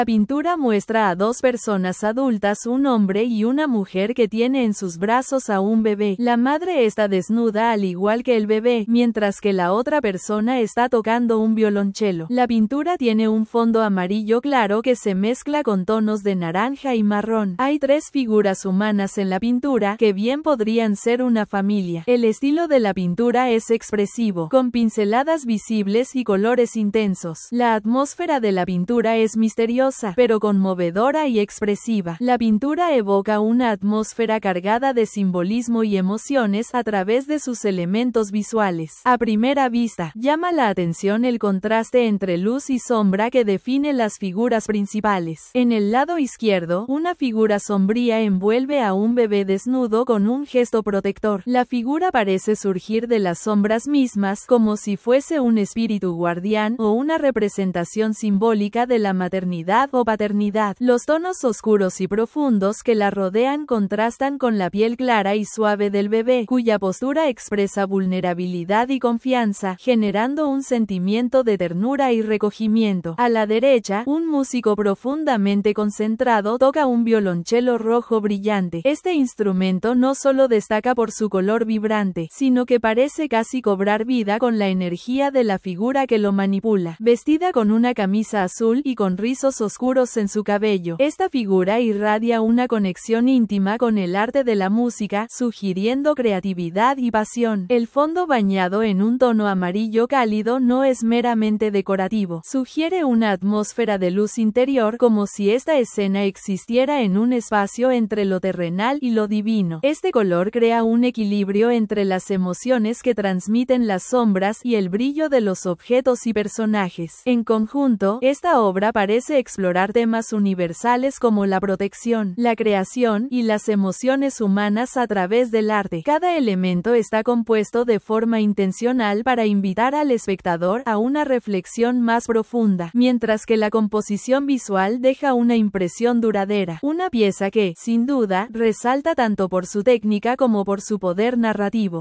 La pintura muestra a dos personas adultas, un hombre y una mujer que tiene en sus brazos a un bebé. La madre está desnuda al igual que el bebé, mientras que la otra persona está tocando un violonchelo. La pintura tiene un fondo amarillo claro que se mezcla con tonos de naranja y marrón. Hay tres figuras humanas en la pintura, que bien podrían ser una familia. El estilo de la pintura es expresivo, con pinceladas visibles y colores intensos. La atmósfera de la pintura es misteriosa, pero conmovedora y expresiva. La pintura evoca una atmósfera cargada de simbolismo y emociones a través de sus elementos visuales. A primera vista, llama la atención el contraste entre luz y sombra que define las figuras principales. En el lado izquierdo, una figura sombría envuelve a un bebé desnudo con un gesto protector. La figura parece surgir de las sombras mismas, como si fuese un espíritu guardián o una representación simbólica de la maternidad o paternidad. Los tonos oscuros y profundos que la rodean contrastan con la piel clara y suave del bebé, cuya postura expresa vulnerabilidad y confianza, generando un sentimiento de ternura y recogimiento. A la derecha, un músico profundamente concentrado toca un violonchelo rojo brillante. Este instrumento no solo destaca por su color vibrante, sino que parece casi cobrar vida con la energía de la figura que lo manipula. Vestida con una camisa azul y con rizos oscuros en su cabello, esta figura irradia una conexión íntima con el arte de la música, sugiriendo creatividad y pasión. El fondo, bañado en un tono amarillo cálido, no es meramente decorativo. Sugiere una atmósfera de luz interior, como si esta escena existiera en un espacio entre lo terrenal y lo divino. Este color crea un equilibrio entre las emociones que transmiten las sombras y el brillo de los objetos y personajes. En conjunto, esta obra parece explorar temas universales como la protección, la creación y las emociones humanas a través del arte. Cada elemento está compuesto de forma intencional para invitar al espectador a una reflexión más profunda, mientras que la composición visual deja una impresión duradera. Una pieza que, sin duda, resalta tanto por su técnica como por su poder narrativo.